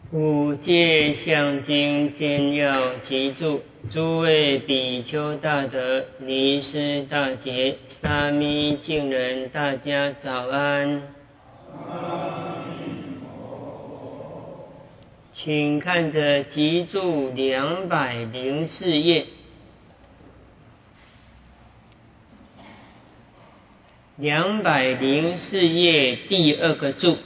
五戒相经简要集注，诸位比丘大德、尼师大杰、沙弥净人，大家早安。请看着集注204页，204页第二个注，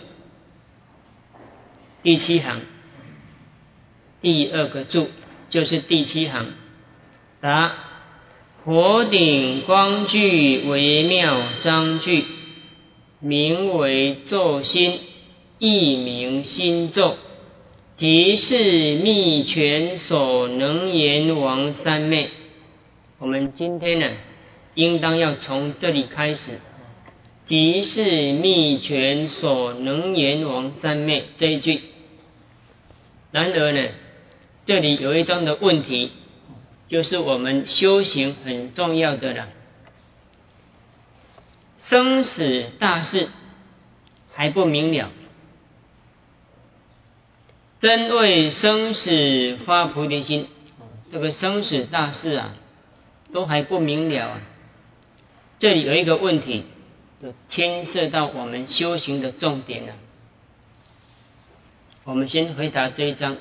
第7行，第二个注就是第7行。答：火顶光具为妙章句，名为咒心，亦名心咒，即是密拳所能言王三昧。我们今天呢，应当要从这里开始，即是密拳所能言王三昧这一句。然而呢，这里有一桩的问题，就是我们修行很重要的了，生死大事还不明了，真为生死发菩提心，这个生死大事啊，都还不明了啊。这里有一个问题，就牵涉到我们修行的重点了。我们先回答这一章。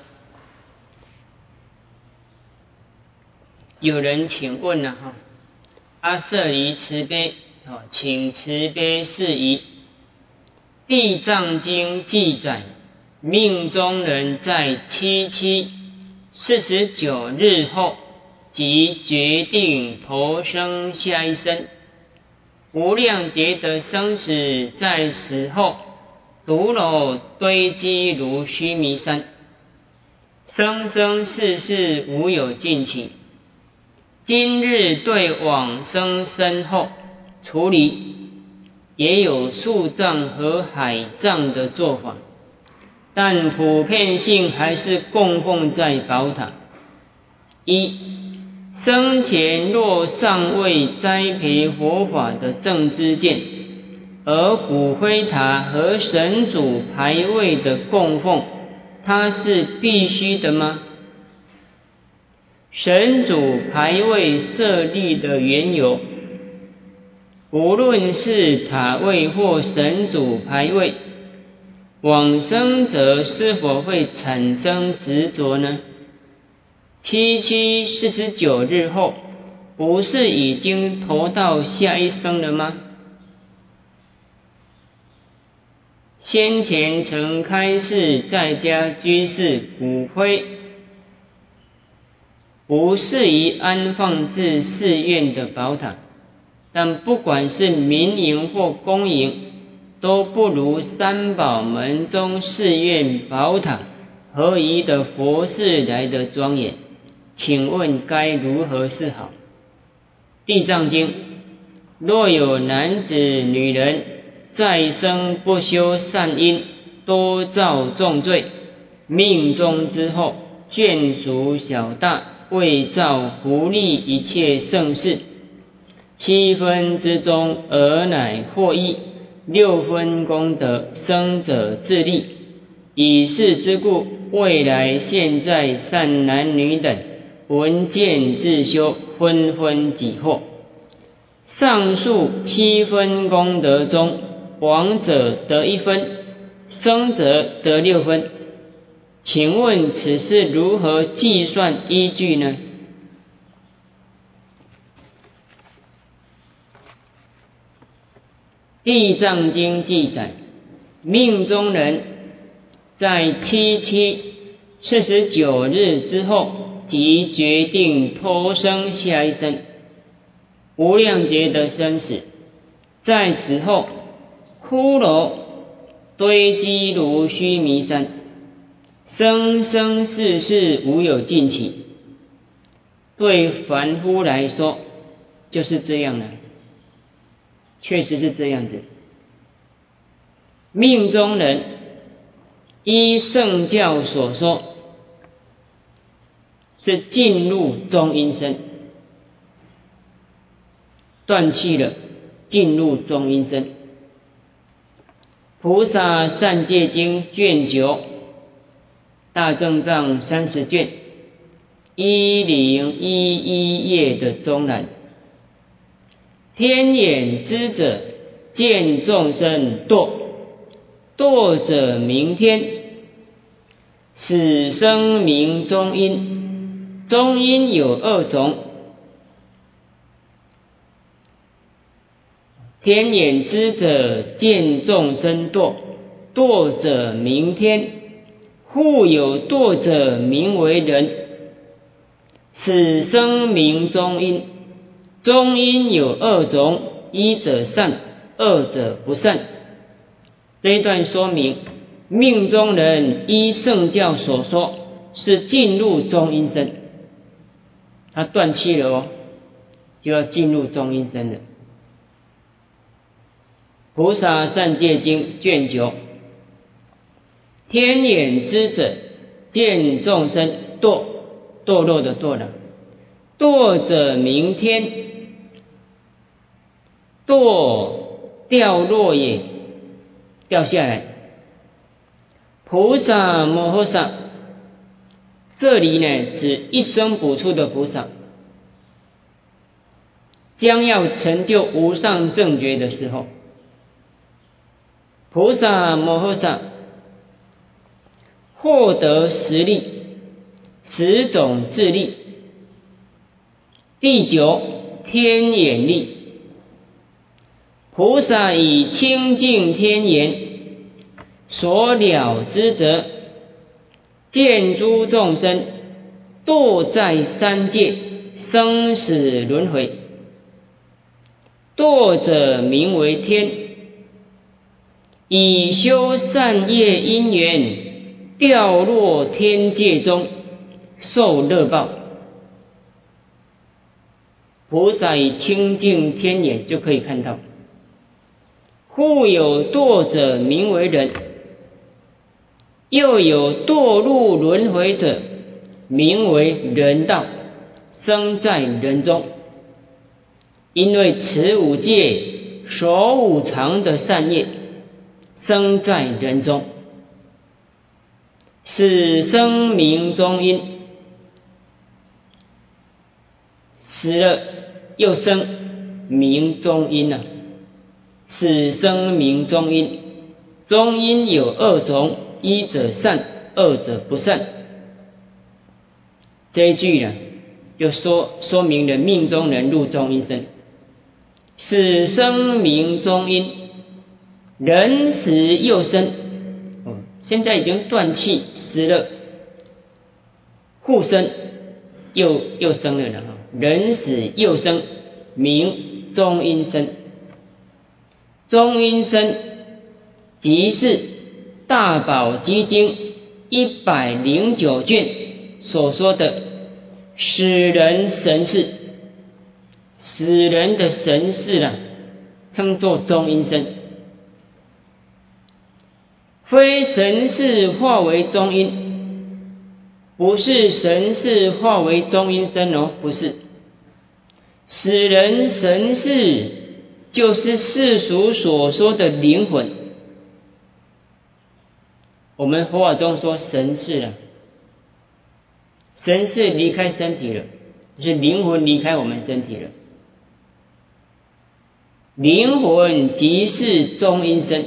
有人请问了哈，阿舍离慈悲，请慈悲事宜。地藏经记载，命中人在7期49日后，即决定投生下一生。无量劫的生死在死后，毒篓堆积如须弥山，生生世世无有尽期。今日对往生身后处理，也有树葬和海葬的做法，但普遍性还是供奉在宝塔。一、生前若尚未栽培佛法的正知见，而骨灰塔和神主牌位的供奉，它是必须的吗？神主牌位设立的缘由，无论是塔位或神主牌位，往生者是否会产生执着呢？7期49日后，不是已经投到下一生了吗？先前曾开示在家居士骨灰不适宜安放至寺院的宝塔，但不管是民营或公营，都不如三宝门中寺院宝塔合宜的佛事来得庄严。请问该如何是好？地藏经：若有男子女人再生不修善因，多造重罪，命终之后，眷属小大，为造福利一切盛世，7分之中尔乃获益，6分功德，生者自利。以是之故，未来现在善男女等闻见自修，纷纷己获。上述7分功德中，亡者得1分，生者得6分。请问此是如何计算依据呢？地藏经记载，命中人在7期49日之后，即决定投生下一生。无量劫的生死，在死后，骷髅堆积如须弥山，生生世世无有尽期。对凡夫来说，就是这样了，确实是这样子。命中人依圣教所说，是进入中阴身，断气了，进入中阴身。菩萨善戒经卷9 大正藏30卷1011页的中栏，天眼知者见众生堕，堕者名天，此生名中阴，中阴有2种。天眼知者见众生堕，堕者名天，复有堕者名为人，此生名中阴。中阴有2种，一者善，二者不善。这一段说明命中人依圣教所说是进入中阴身，他断气了哦，就要进入中阴身了。菩萨善戒经卷9，天眼知者见众生堕，堕落的堕了，堕者名天，堕掉落也，掉下来。菩萨摩诃萨，这里呢指一生补处的菩萨，将要成就无上正觉的时候，菩萨摩诃萨获得10力，10种智力。第9天眼力，菩萨以清净天眼所了知者，见诸众生堕在3界生死轮回，堕者名为天，以修善业因缘掉落天界中受乐报。菩萨以清净天眼就可以看到，复有堕者名为人，又有堕入轮回者名为人道，生在人中。因为此5界所五常的善业生在人中，此生名中阴，死了又生，名中阴啊。此生名中阴，中阴有2种，一者善，二者不善。这一句呢，就说明了命中人入中阴身。此生名中阴，人死又生，现在已经断气死了，复生又生了，人死又生，名中阴身。中阴身即是大宝积经109卷所说的死人神识，死人的神识啊，称作中阴身。非神识化为中阴，不是神识化为中阴身哦，不是。死人神识就是世俗所说的灵魂，我们佛法中说神识了，神识离开身体了，就是灵魂离开我们身体了。灵魂即是中阴身，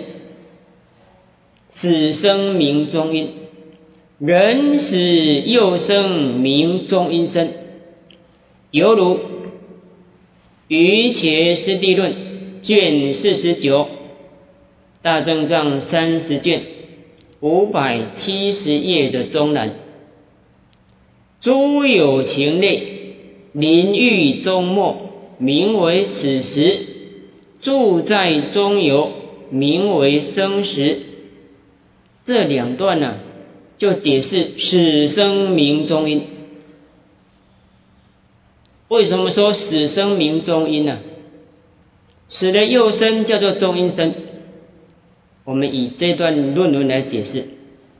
此生名中阴，人死又生名中阴身。犹如瑜伽师地论卷49，大正藏30卷570页的中栏，诸有情类，临欲终末，名为死时；住在中游，名为生时。这2段呢，就解释死生名中阴。为什么说死生名中阴呢？死了又生叫做中阴身。我们以这段论文来解释。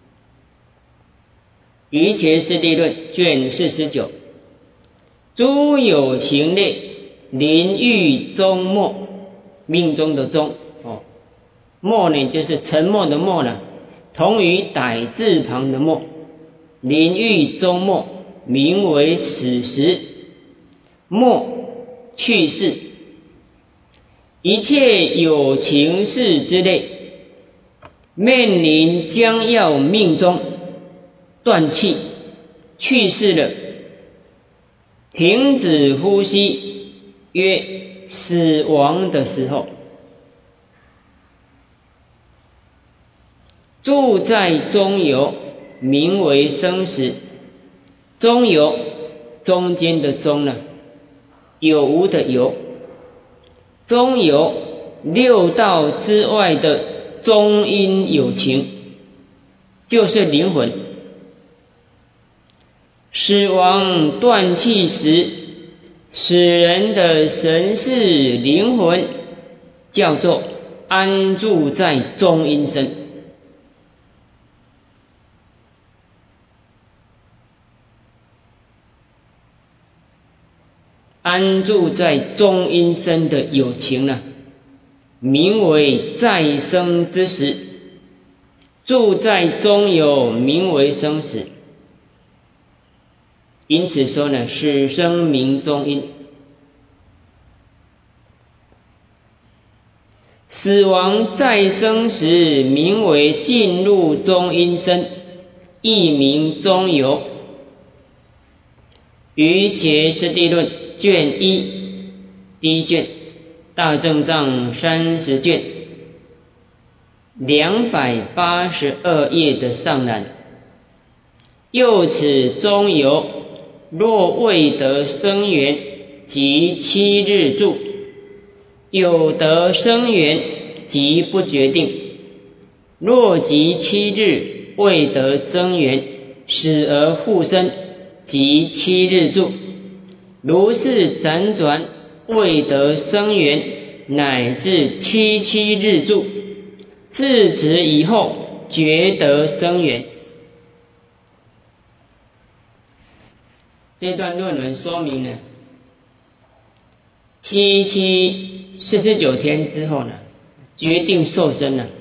瑜伽师地论卷49，诸有情类，临欲终末，命中的终末呢就是沉默的默了，同于歹字旁的默， 临欲终末，名为死时。末去世，一切有情事之类，面临将要命中断气去世了，停止呼吸，约死亡的时候，住在中游，名为生死。中游，中间的中呢，有无的有，中游六道之外的中阴有情，就是灵魂。死亡断气时，使人的神识灵魂叫做安住在中阴身。安住在中阴身的有情呢，名为再生之时；住在中有，名为生死。因此说呢，死生名中阴。死亡再生时，名为进入中阴身，亦名中游。于结师地论卷一第一卷，大正藏30卷282页的上栏，又此中游，若未得生缘即7日住，有得生缘即不决定，若即7日未得生缘，死而复生即7日住，如是辗转未得生缘，乃至7日住，自此以后觉得生缘。这段论文说明呢，49天之后呢，决定受生了。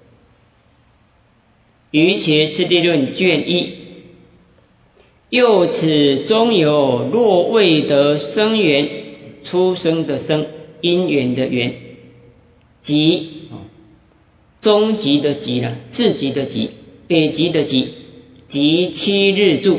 于且师地论卷一，又此中有若未得生缘，出生的生，因缘的缘，即终极的极了，至极的极，北极的极，即7日住。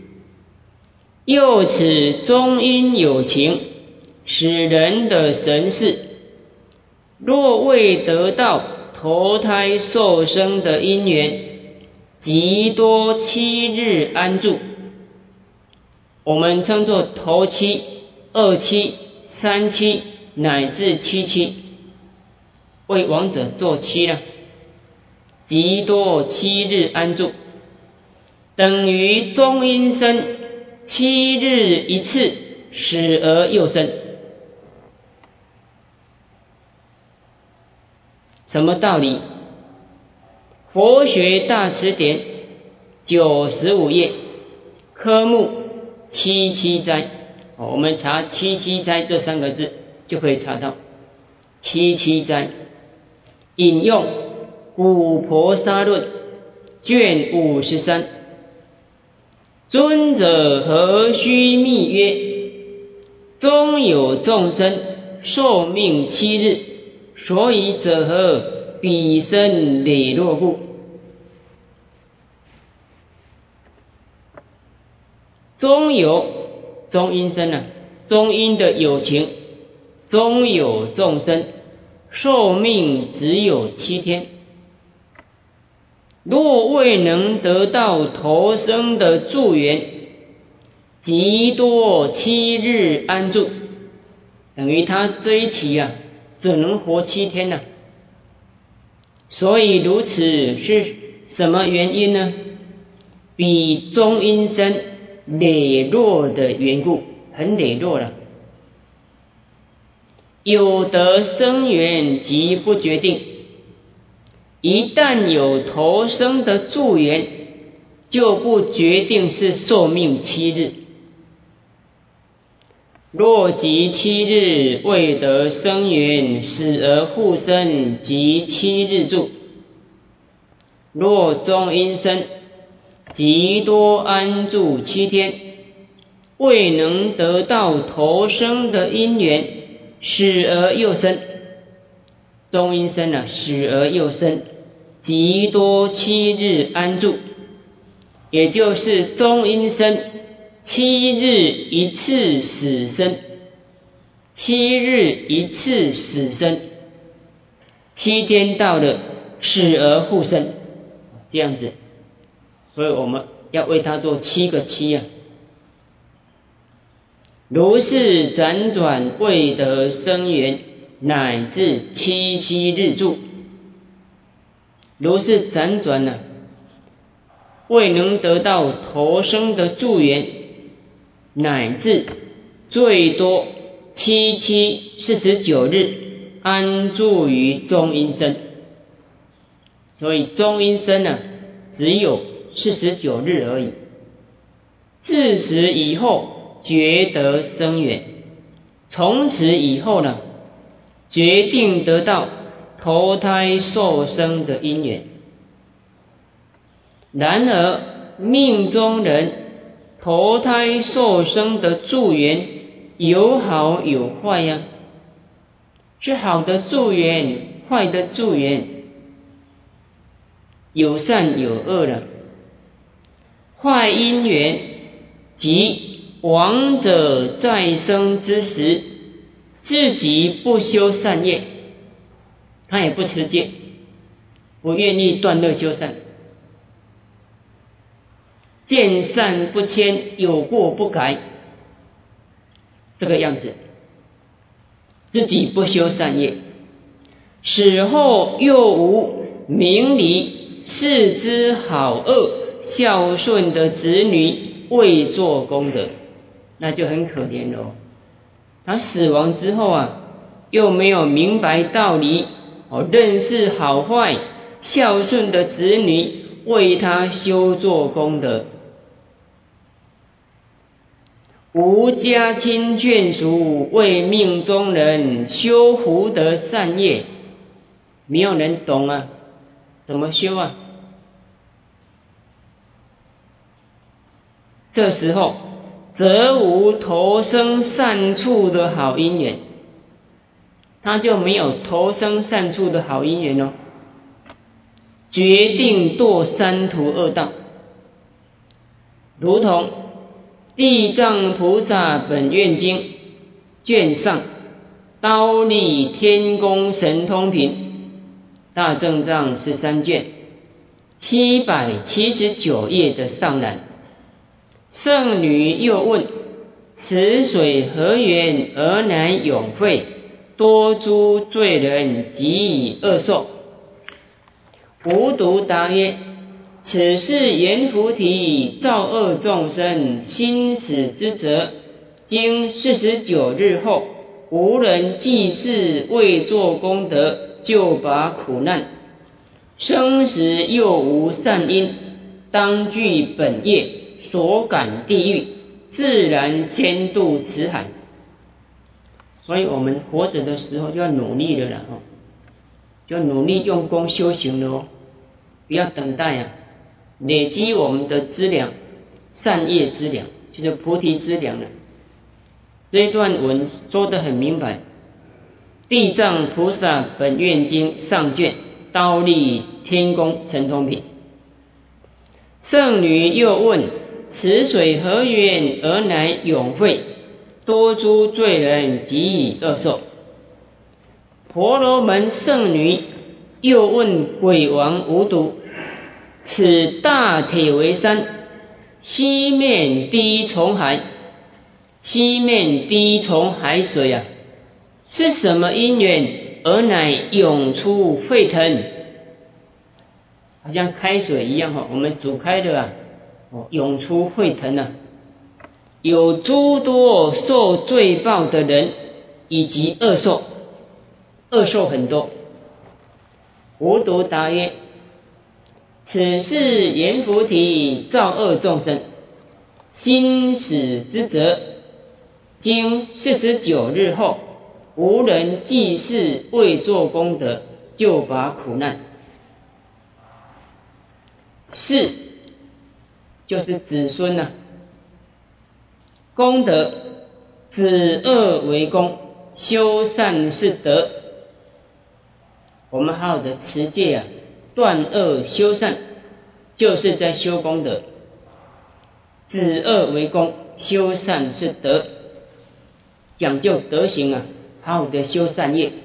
又此中阴有情，使人的神识，若未得到投胎受生的因缘，极多7日安住。我们称作头七、二七、三七乃至7七，为亡者做七了，极多7日安住，等于中阴身7日一次，死而又生。什么道理？佛学大辞典95页科目七七斋，我们查七七斋这3个字就可以查到。七七斋引用古婆沙论卷53，尊者何须密曰：中有众生寿命7日，所以者何？彼身累弱故。中有中阴身啊，中阴的有情，中有众生寿命只有7天，若未能得到投生的助缘，极多7日安住，等于他这一期啊，只能活7天了。所以如此是什么原因呢？比中阴身羸弱的缘故，很羸弱了。有得生缘即不决定，一旦有投生的助缘，就不决定是寿命7日。若即7日未得生缘，死而复生即7日住。若中阴身极多安住7天，未能得到投生的因缘，死而又生。中阴身死而又生，极多7日安住，也就是中阴身7日一次死生，7日一次死生，7天到了死而复生，这样子。所以我们要为他做7个7啊。如是辗转未得生缘，乃至7日住。如是辗转未能得到投生的助缘，乃至最多49日安住于中阴身。所以中阴身只有49日而已。自此以后觉得生缘，从此以后决定得到投胎受生的因缘。然而命中人投胎受生的助缘有好有坏是好的助缘，坏的助缘，有善有恶坏因缘即亡者再生之时，自己不修善业，他也不持戒，不愿意断恶修善，见善不迁，有过不改，这个样子，自己不修善业，死后又无明理视之好恶孝顺的子女未做功德，那就很可怜了。他死亡之后又没有明白道理，认识好坏，孝顺的子女为他修做功德，无家亲眷属为命中人修福德善业，没有人懂怎么修这时候则无投生善处的好因缘，他就没有投生善处的好因缘决定堕三途恶道。如同地藏菩萨本愿经卷上忉利天宫神通品大正藏13卷779页的上栏，圣女又问：此水何缘而乃永废？多诸罪人及以恶受。无独答曰：此是阎浮提造恶众生心死之责，经49日后，无人济世未做功德，就拔苦难，生时又无善因，当具本业所感地狱，自然先渡此海。所以我们活着的时候就要努力了就努力用功修行了不要等待累积我们的资粮，善业资粮，就是菩提资粮了。这一段文说得很明白，地藏菩萨本愿经上卷忉利天宫神通品。圣女又问：此水何缘而乃永废？多诸罪人及以恶受。婆罗门圣女又问鬼王无毒：此大铁围山，西面第一重海，西面第一重海水是什么因缘而乃涌出沸腾？好像开水一样我们煮开的涌出沸腾有诸多受罪报的人以及恶受，恶受很多。无独答曰：此是阎浮提造恶众生心死之责，经49日后，无人济世未做功德，就拔苦难。是就是子孙啊。功德，止恶为功，修善是德。我们好好的持戒啊，断恶修善，就是在修功德。止恶为功，修善是德，讲究德行啊，好好的修善业。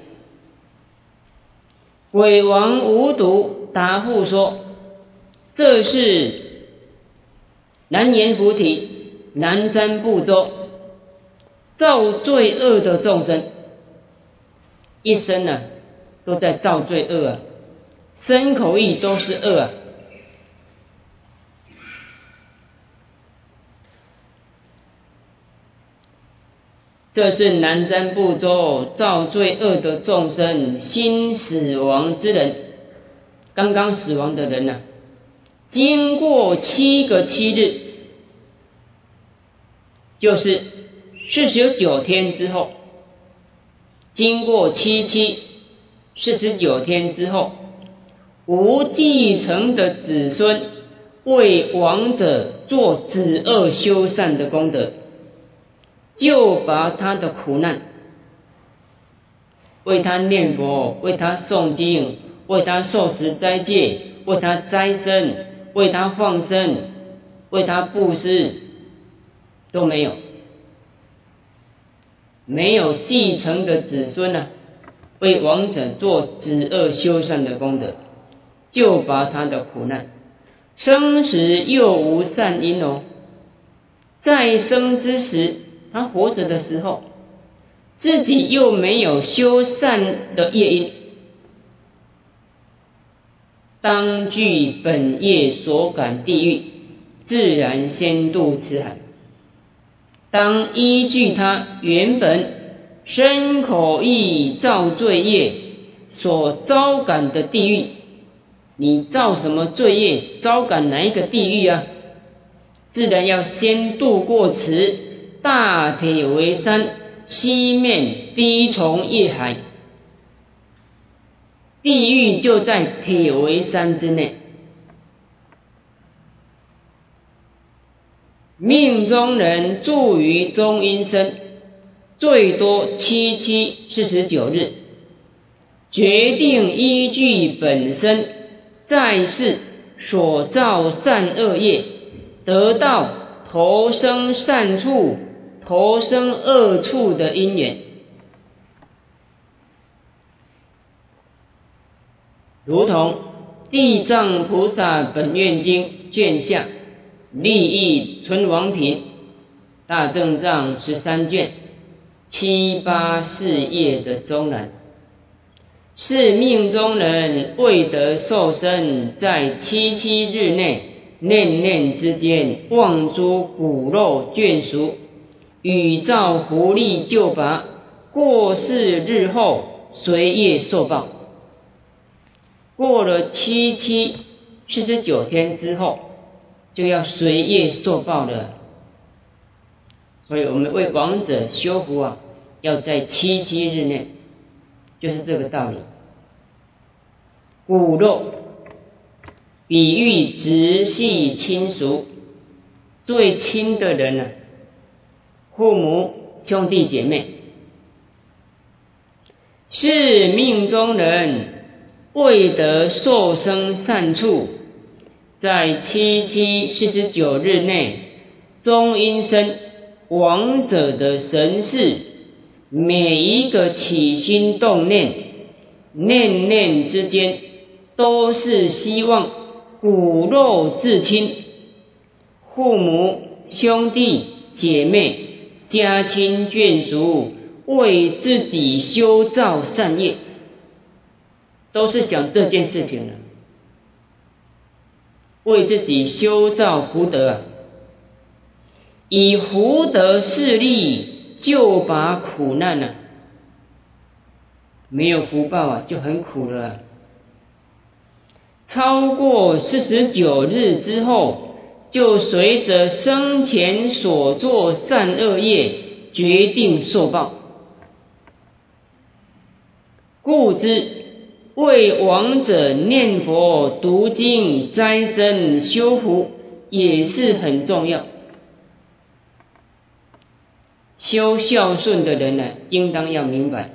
鬼王无毒答复说：这是南阎浮提南瞻部洲造罪恶的众生，一生啊都在造罪恶啊，身口意都是恶啊。这是南瞻部洲造罪恶的众生，新死亡之人，刚刚死亡的人啊，经过7个7日，就是49天之后，经过49天之后，无继承的子孙为亡者做止恶修善的功德，就把他的苦难，为他念佛，为他诵经，为他受持斋戒，为他斋僧，为他放生，为他布施，都没有。没有继承的子孙啊，为亡者做止恶修善的功德，就把他的苦难，生时又无善因哦，在生之时，他活着的时候，自己又没有修善的业因，当据本业所感地狱，自然先度此海。当依据他原本身口意造罪业所遭感的地狱，你造什么罪业，遭感哪一个地狱啊？自然要先渡过此大铁围山西面低重业海，地狱就在铁围山之内。命中人住于中阴身，最多749日，决定依据本身在世所造善恶业，得到投生善处、投生恶处的因缘。如同《地藏菩萨本愿经》卷下利益存亡品大正藏13卷7、8、4页的中栏，是命中人未得受生，在7日内念念之间望诸骨肉眷属，宇造福利救拔，过世日后随业受报。过了49天之后，就要随业受报了。所以我们为亡者修福啊，要在7日内，就是这个道理。骨肉比喻直系亲属，最亲的人呢，父母、兄弟姐妹，是命中人未得受生善处，在49日内，中阴身亡者的神识，每一个起心动念，念念之间，都是希望骨肉至亲，父母、兄弟、姐妹、家亲眷属，为自己修造善业，都是想这件事情了，为自己修造福德啊，以福德势力救拔苦难啊，没有福报啊，就很苦了啊。超过49日之后，就随着生前所作善恶业决定受报。故知为亡者念佛、读经、斋僧、修福， 也是很重要。修孝顺的人呢，应当要明白，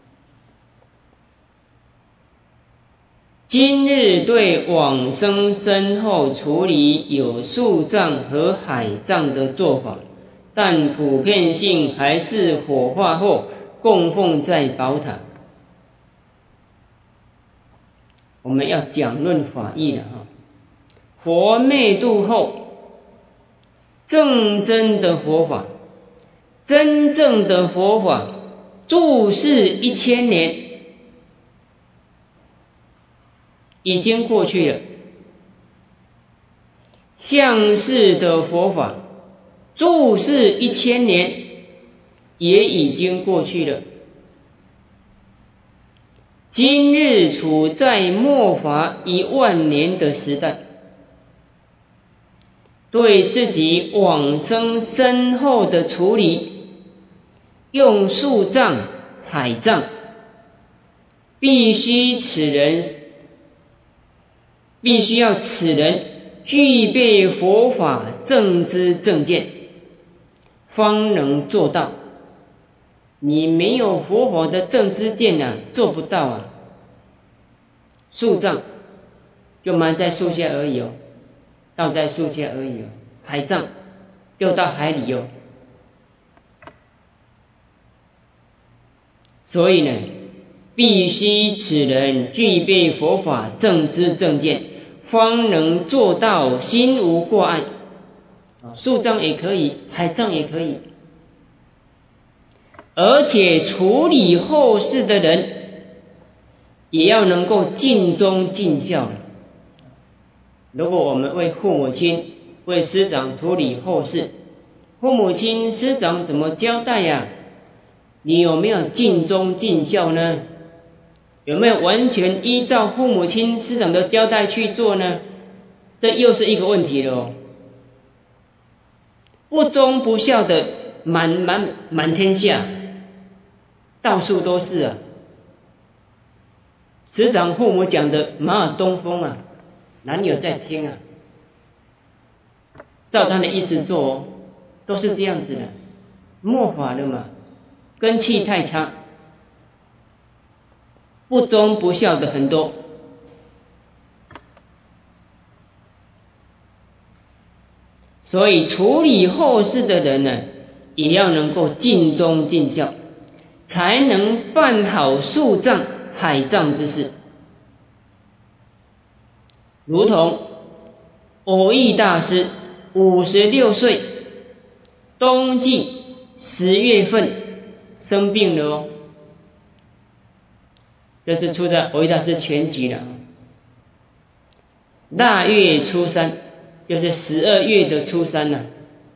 今日对往生身后处理有树葬和海葬的做法，但普遍性还是火化后供奉在宝塔。我们要讲论法义了哈。佛灭度后，正真的佛法，真正的佛法住世1000年，已经过去了。相世的佛法住世1000年，也已经过去了。今日处在末法10000年的时代，对自己往生身后的处理，用树葬、海葬，必须要此人具备佛法正知正见，方能做到。你没有佛法的正知见啊，做不到啊。树葬就埋在树下而已哦，倒在树下而已哦。海葬丢到海里哦。所以呢，必须此人具备佛法正知正见，方能做到心无挂碍。树葬也可以，海葬也可以。而且处理后事的人，也要能够尽忠尽孝。如果我们为父母亲、为师长处理后事，父母亲、师长怎么交代呀？你有没有尽忠尽孝呢？有没有完全依照父母亲、师长的交代去做呢？这又是一个问题了哦。不忠不孝的满天下，到处都是啊。师长父母讲的马耳东风啊，哪有在听啊？照他的意思做哦，都是这样子的，末法了嘛，根气太差，不忠不孝的很多。所以处理后事的人呢，也要能够尽忠尽孝，才能办好树葬、海葬之事。如同蕅益大师56岁，冬季10月份生病了哦。这是出在蕅益大师全集了。腊月初3，就是12月的初3了。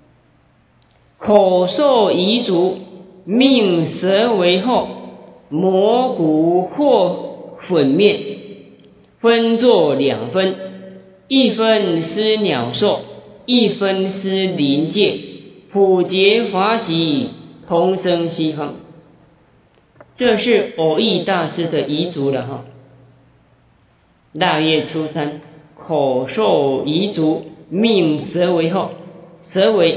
口受遗嘱，命蛇为后，磨骨或粉面，分作2分，一分施鸟兽，一分施灵界，普结法喜，同生西方。这是蕅益大师的遗嘱了哈。腊月初3，口受遗嘱，命蛇为后。蛇为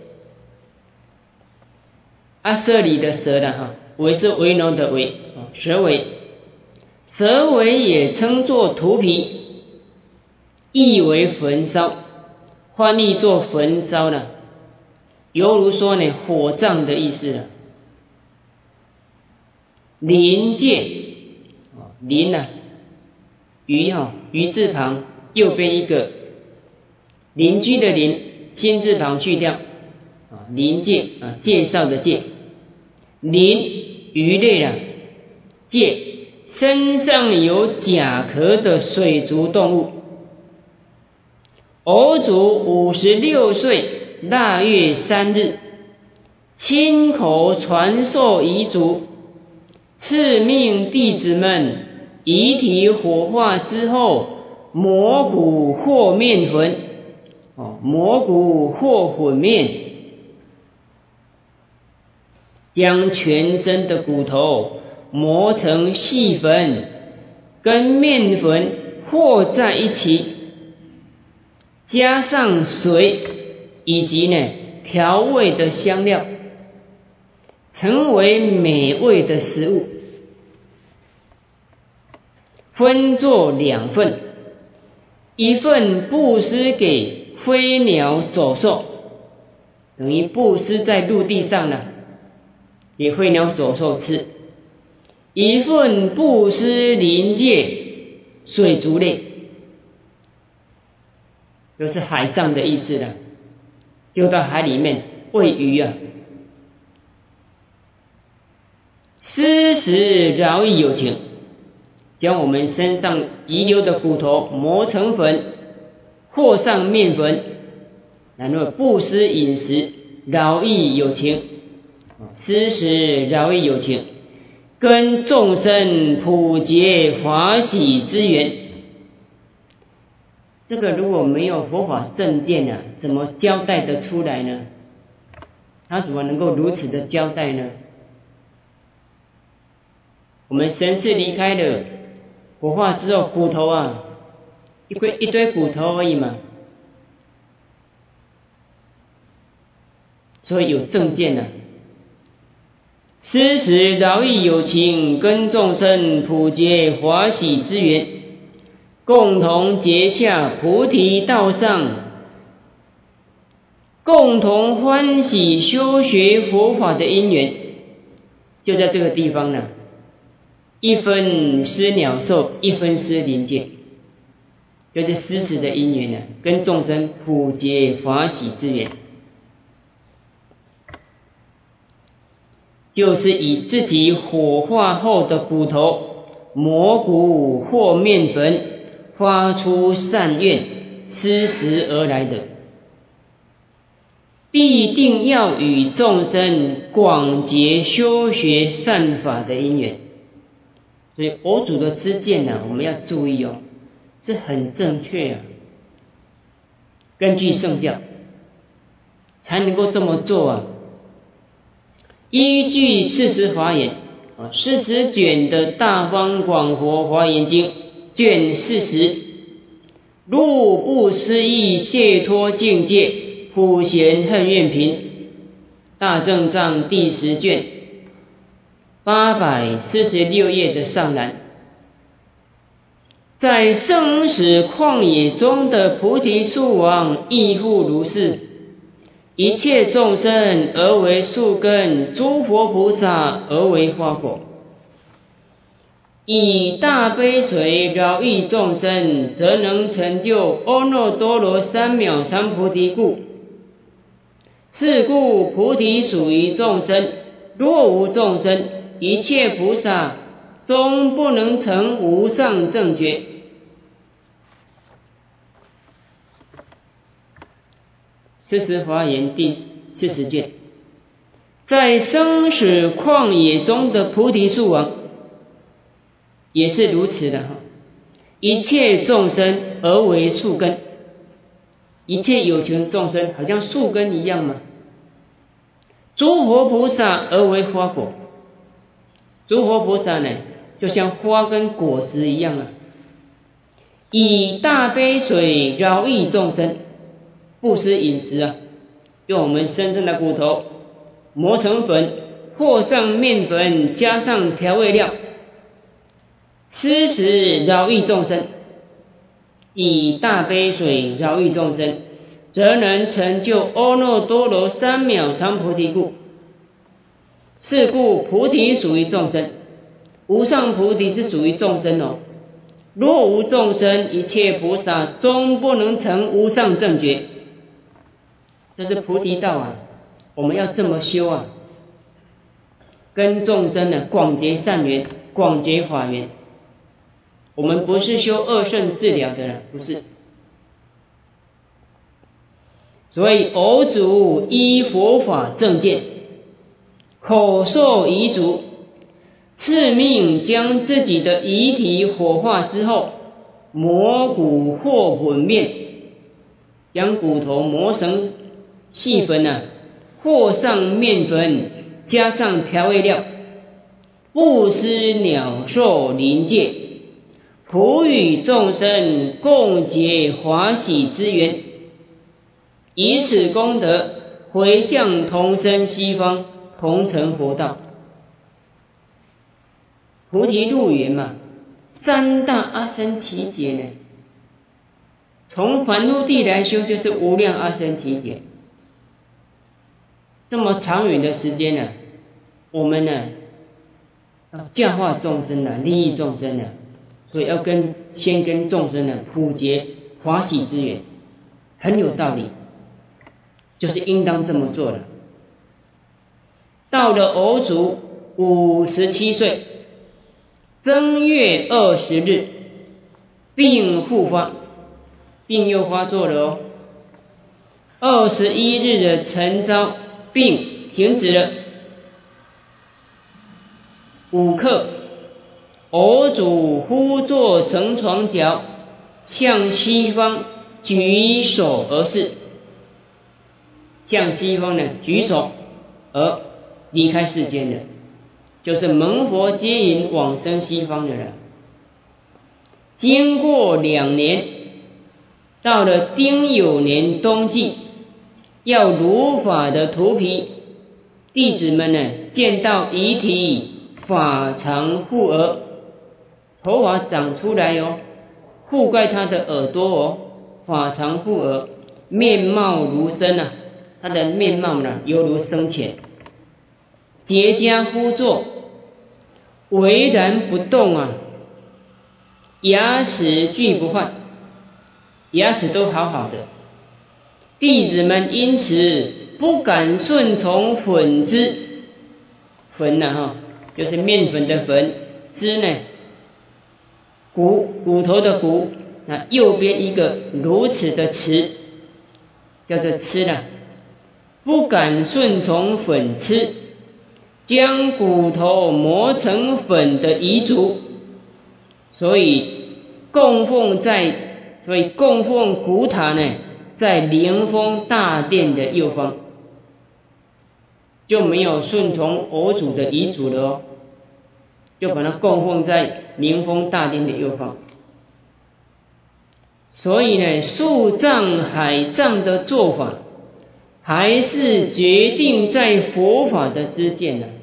阿舍里的蛇了哈，为是为农的为，蛇为。蛇为也称作荼毗，意为焚烧，翻译作焚烧了，犹如说呢火葬的意思了。临界，临啊，鱼字旁右边一个邻居的邻，心字旁去掉，临界介绍的介，临鱼类了，介身上有甲壳的水族动物。偶主56岁，腊月3日，亲口传授遗嘱，赐命弟子们遗体火化之后，磨骨或面粉，磨骨或混面，将全身的骨头磨成细粉，跟面粉和在一起， 加上水以及呢调味的香料，成为美味的食物，分作2份，一份布施给飞鸟走兽，等于布施在陆地上了，给飞鸟走兽吃；一份布施临界水族类，就是海上的意思了，丢到海里面喂鱼啊。施食饶益有情，将我们身上遗留的骨头磨成粉，和上面粉，然后布施饮食，饶益有情。施食饶益有情，跟众生普结法喜之缘。这个如果没有佛法正见啊，怎么交代得出来呢？他怎么能够如此的交代呢？我们神识离开了火化之后，骨头啊，一堆骨头而已嘛，所以有正见啊。施食饶益有情，跟众生普结法喜之缘，共同结下菩提道上，共同欢喜修学佛法的因缘，就在这个地方呢。一分施鸟兽，一分施灵界，就是施食的因缘呢，跟众生普结法喜之缘，就是以自己火化后的骨头磨骨或面粉，发出善愿施食而来的，必定要与众生广结修学善法的因缘。所以佛祖的知见呢，我们要注意哦，是很正确啊。根据圣教才能够这么做啊。依据40华严40卷的大方广佛华严经卷40，入不思议解脱境界普贤恨愿品，大正藏第10卷846页的上栏，在生死旷野中的菩提树王亦复如是，一切众生而为树根，诸佛菩萨而为花果，以大悲水饶益众生，则能成就阿耨多罗三藐三菩提故。是故菩提属于众生，若无众生，一切菩萨终不能成无上正觉。40华严第40卷，在生死旷野中的菩提树王也是如此的，一切众生而为树根，一切有情众生好像树根一样嘛，诸佛菩萨而为花果，诸佛菩萨呢就像花跟果实一样啊，以大悲水饶益众生，布施饮食啊，用我们身上的骨头磨成粉，和上面粉，加上调味料，施食饶益众生，以大悲水饶益众生，则能成就阿耨多罗三藐三菩提故。是故菩提属于众生，无上菩提是属于众生哦。若无众生，一切菩萨终不能成无上正觉。这是菩提道啊，我们要这么修啊，跟众生呢广结善缘，广结法缘。我们不是修恶圣治疗的人，不是。所以偶主依佛法正见，口授遗嘱，赐命将自己的遗体火化之后，磨骨或混面，将骨头磨成细粉啊，和上面粉，加上调味料，布施鸟兽灵界，普与众生共结华喜之缘， 以此功德回向同生西方，同成佛道。菩提路缘嘛，三大阿僧祇劫呢，从凡夫地来修就是无量阿僧祇劫。这么长远的时间呢，我们呢要教化众生呢，利益众生呢，所以要先跟众生呢普结法喜之缘，很有道理，就是应当这么做了。到了偶祖57岁正月20日，病复发，病又发作了哦。21日的晨朝，病停止了。5刻，偶祖忽坐绳床脚，向西方举手而视，向西方呢举手而离开世间的，就是蒙佛接引往生西方的人。经过2年，到了丁酉年冬季，要如法的荼毗，弟子们呢见到遗体发长覆额，头发长出来哦，覆盖他的耳朵哦，发长覆额，面貌如生啊，他的面貌呢犹如生前。结跏趺坐，巍然不动啊，牙齿俱不坏，牙齿都好好的。弟子们因此不敢顺从粉支，粉啊就是面粉的粉，支呢骨头的骨，那右边一个如此的持，叫做吃了，不敢顺从粉吃，将骨头磨成粉的遗嘱，所以供奉骨塔呢，在灵峰大殿的右方，就没有顺从偶祖的遗嘱了哦，就把它供奉在灵峰大殿的右方。所以呢，树葬海葬的做法，还是决定在佛法的知见呢。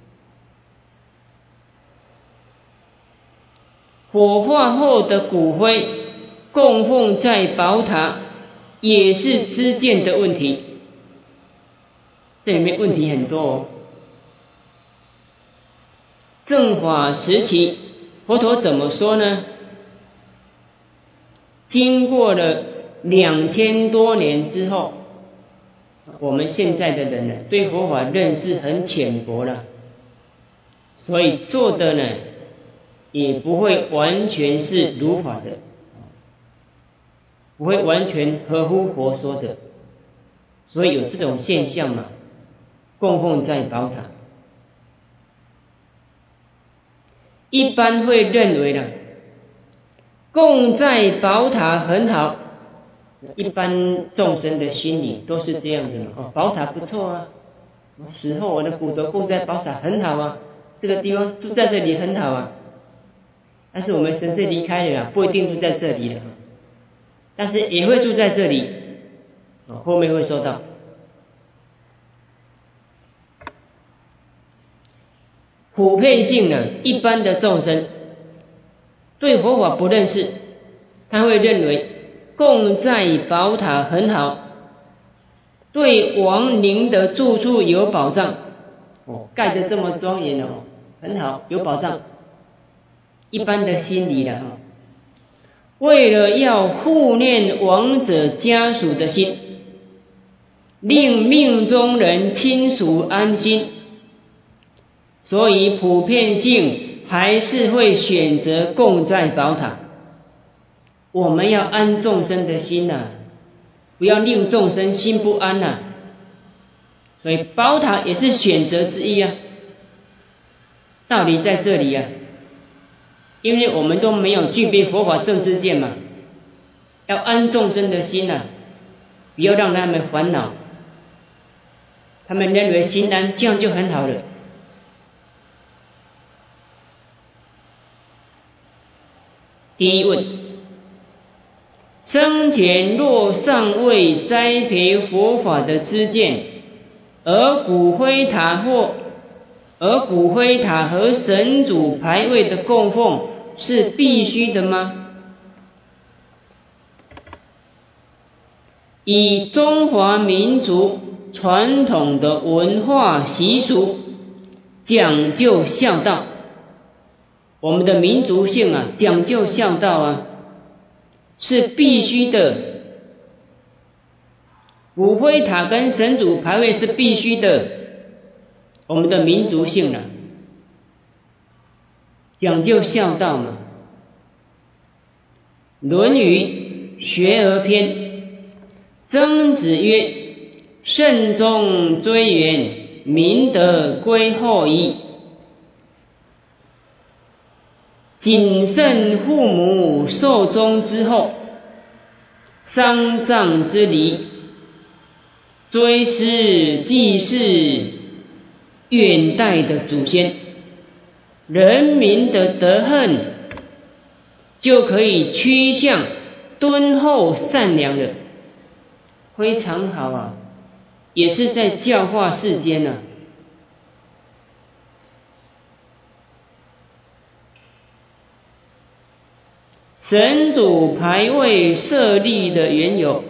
火化后的骨灰供奉在宝塔，也是知见的问题。这里面问题很多哦。正法时期，佛陀怎么说呢？经过了2000多年之后，我们现在的人呢，对佛法认识很浅薄了，所以做的呢，也不会完全是如法的，不会完全合乎佛说的，所以有这种现象嘛，供奉在宝塔。一般会认为呢，供在宝塔很好，一般众生的心理都是这样子嘛。宝塔不错啊，死后我的骨头供在宝塔很好啊，这个地方住在这里很好啊。但是我们神圣离开了，不一定住在这里了，但是也会住在这里，后面会说到。普遍性呢，一般的众生对佛法不认识，他会认为供在宝塔很好，对亡灵的住处有保障，盖得这么庄严哦，很好，有保障。一般的心理了，为了要护念亡者家属的心，令命中人亲属安心，所以普遍性还是会选择供在宝塔。我们要安众生的心啊，不要令众生心不安啊，所以宝塔也是选择之一啊。道理在这里啊，因为我们都没有具备佛法正知见嘛，要安众生的心啊，不要让他们烦恼，他们认为心安，这样就很好了。第一问， 生前若尚未栽培佛法的知见，而骨灰塔和神主牌位的供奉是必须的吗？以中华民族传统的文化习俗讲究孝道，我们的民族性讲究孝道是必须的。骨灰塔跟神主牌位是必须的，我们的民族性讲究孝道嘛。论语学而篇，曾子曰：慎终追远，民德归后矣。谨慎父母寿终之后，丧葬之礼，追思祭祀远代的祖先，人民的德行就可以趋向敦厚善良的，非常好也是在教化世间神主牌位设立的缘由，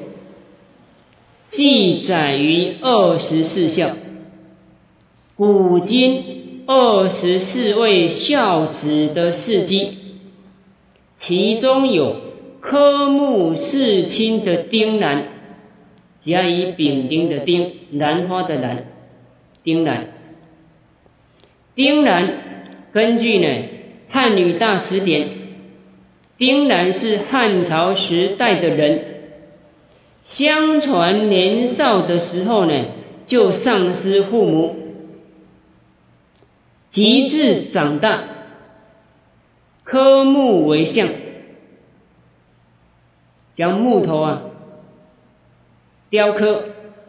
记载于24孝。古今24位孝子的事迹，其中有科目世亲的丁兰，甲乙丙丁的丁，兰花的兰，丁兰。丁兰根据汉语大词典，丁兰是汉朝时代的人，相传年少的时候就丧失父母，及至长大，科木为相，将木头雕刻，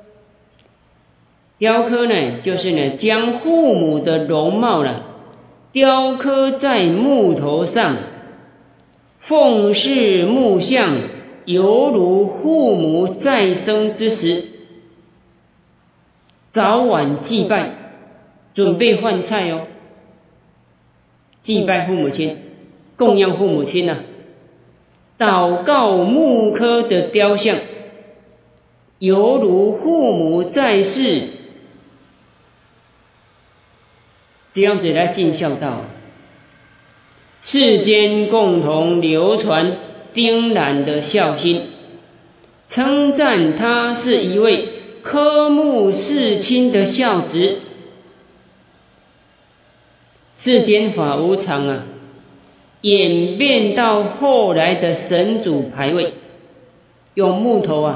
就是将父母的容貌雕刻在木头上，奉事木像，犹如父母在生之时，早晚祭拜，准备饭菜祭拜父母亲，供养父母亲祷告木刻的雕像，犹如父母在世，这样子来尽孝道。世间共同流传丁兰的孝心，称赞他是一位科目世亲的孝子。世间法无常演变到后来的神主牌位，用木头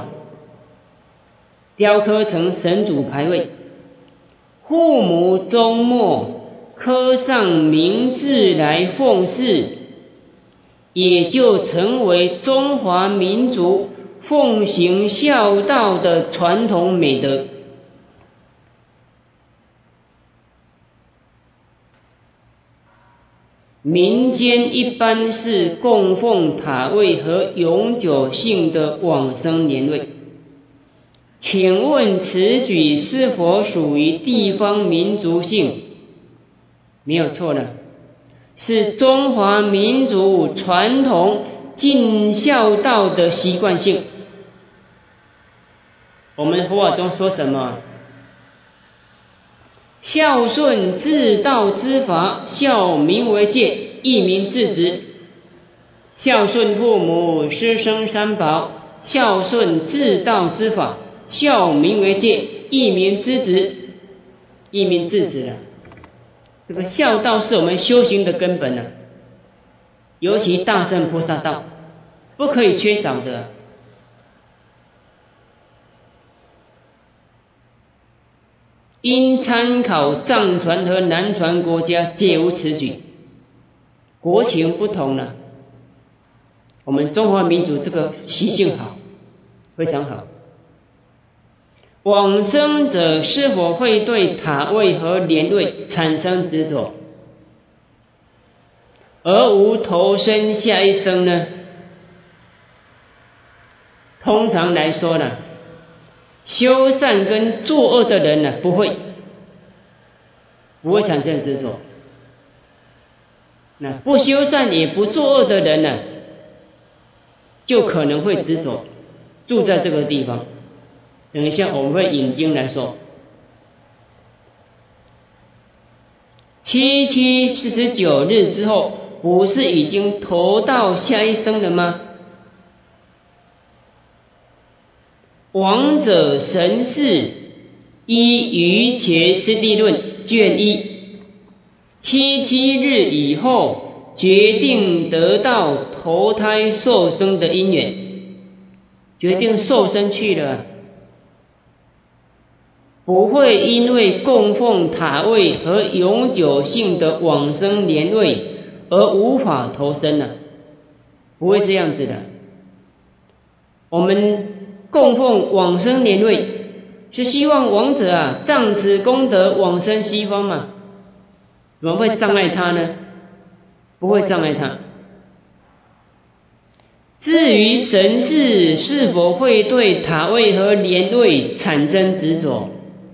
雕刻成神主牌位，父母终末刻上名字来奉祀，也就成为中华民族奉行孝道的传统美德。民间一般是供奉塔位和永久性的往生年位，请问此举是否属于地方民族性？没有错了，是中华民族传统尽孝道的习惯性。我们佛法中说什么？孝顺治道之法，孝民为戒，义民治职。孝顺父母，师生三宝，孝顺治道之法，孝民为戒，义民之职。义民治职这个孝道是我们修行的根本尤其大乘菩萨道不可以缺少的。因参考藏传和南传国家皆无此举，国情不同了。我们中华民族这个习性好，非常好。往生者是否会对塔位和莲位产生执着，而无投身下一生呢？ 通常来说呢，修善跟作恶的人呢，不会产生执着。那不修善也不作恶的人呢，就可能会执着，住在这个地方。等一下我们会引经来说。749日之后，不是已经投到下一生了吗？王者神事依瑜伽师地论卷1，77日以后决定得到投胎受生的因缘，决定受生去了，不会因为供奉塔位和永久性的往生莲位而无法投生了，不会这样子的。我们供奉往生莲位，是希望亡者仗此功德往生西方嘛，怎么会障碍他呢？不会障碍他。至于神识是否会对塔位和莲位产生执着，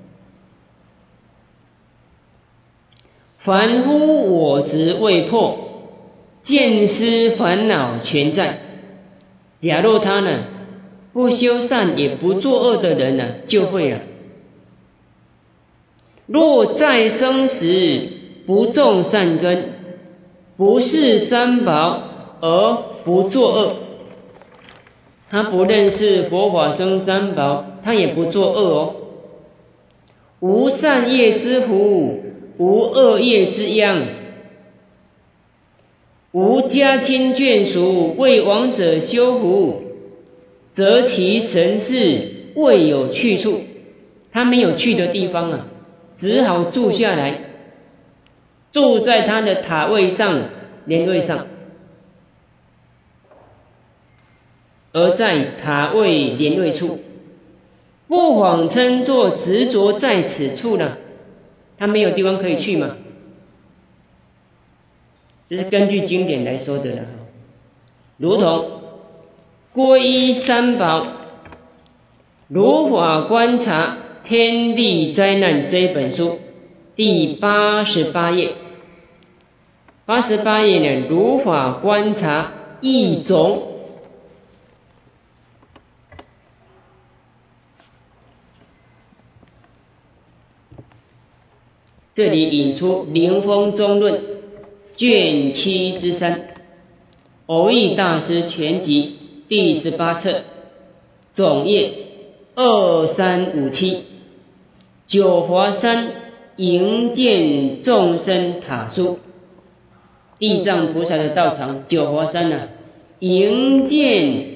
凡夫我执未破，见思烦恼全在。假若他呢不修善也不作恶的人呢，就会了。若再生时不种善根，不视三宝而不作恶，他不认识佛法僧三宝，他也不作恶哦。无善业之福，无恶业之殃，无家亲眷属为亡者修福，则其神识未有去处，他没有去的地方啊，只好住下来，住在他的塔位上、莲位上，而在塔位、莲位处，不谎称作执着在此处呢，他没有地方可以去嘛。这是根据经典来说的了，如同皈依三宝，如法观察天地灾难这一本书第88页，88页呢，如法观察一种。这里引出《灵峰中论》卷7之3，蕅益大师全集第18册，总页2357，九华山迎见众生塔书。地藏菩萨的道场九华山呢，迎见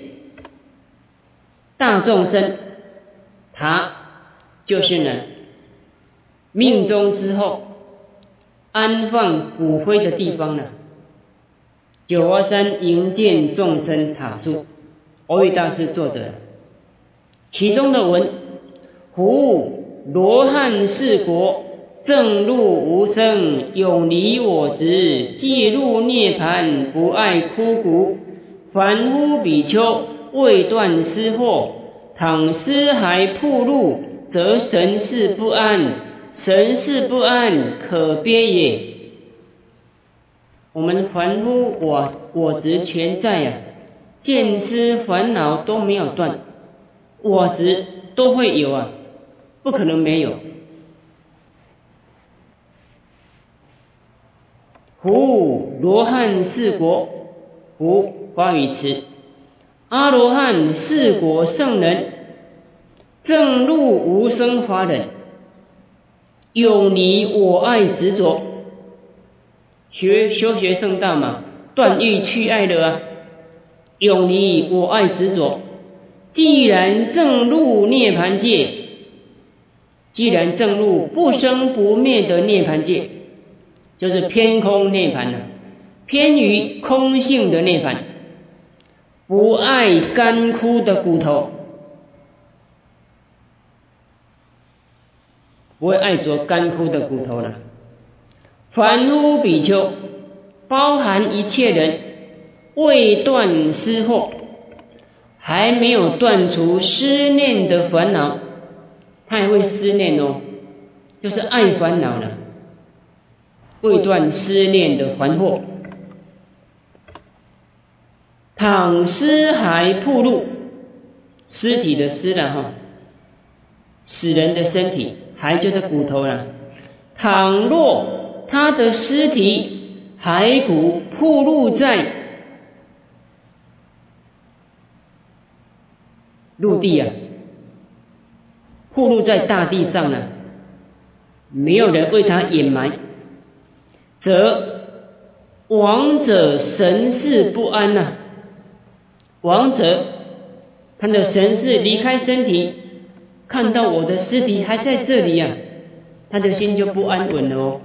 大众生，塔就是呢命中之后安放骨灰的地方呢。九华山迎见众生塔书，蕅益大师作者。其中的文：胡罗汉四国正入无生，永离我执，既入涅盘，不爱枯骨。凡夫比丘未断思惑，倘思还暴露，则神识不安。神识不安，可悲也。我们凡夫我执全在啊，见思烦恼都没有断，我执都会有啊，不可能没有。胡罗汉四国，胡华语词，阿罗汉四国圣人，正入无生法忍，永离我爱执着。修学圣道嘛，断欲去爱了啊，永离我爱执着。既然正入涅盘界，既然正入不生不灭的涅盘界，就是偏空涅盘了，偏于空性的涅盘，不爱干枯的骨头，不会爱着干枯的骨头了。凡夫比丘，包含一切人，未断思惑， 还没有断除思念的烦恼，他还会思念哦，就是爱烦恼了，未断思念的烦惑。倘尸骸暴露，尸体的尸了哈，死人的身体，骸就是骨头了。倘若他的尸体骸骨暴露在陆地啊，暴露在大地上了，没有人为他掩埋，则亡者神识不安呐、亡者他的神识离开身体，看到我的尸体还在这里啊，他的心就不安稳了哦。